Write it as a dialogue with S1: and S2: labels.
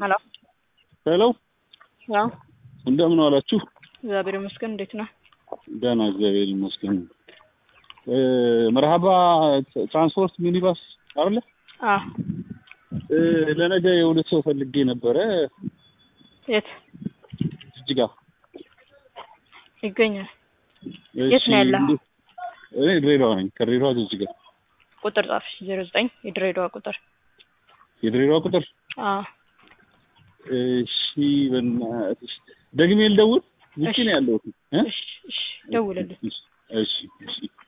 S1: ሄሎ
S2: ሄሎ
S1: ያው
S2: እንደምን ዋላችሁ?
S1: እግዚአብሔር ይመስገን። እንዴት ነህ?
S2: ደህና እግዚአብሔር ይመስገን። መርሃባ ትራንስፖርት ሚኒባስ አይደለ?
S1: አዎ።
S2: ለነገ የሁለት ሰው ፈልጌ ነበረ።
S1: የት
S2: ጅጅጋ
S1: ይገኛል? የት ነው ያለው?
S2: እኔ ድሬዳዋ ነኝ። ከድሬዳዋ ጅጅጋ።
S1: ቁጥር ጻፍ 09 የድሬዳዋ ቁጥር።
S2: የድሬዳዋ ቁጥር?
S1: አዎ።
S2: እሺ በእናትሽ ደግሜ ልደውል? ውጪ ነው ያለሁት።
S1: እሺ ደውልልኝ።
S2: እሺ እሺ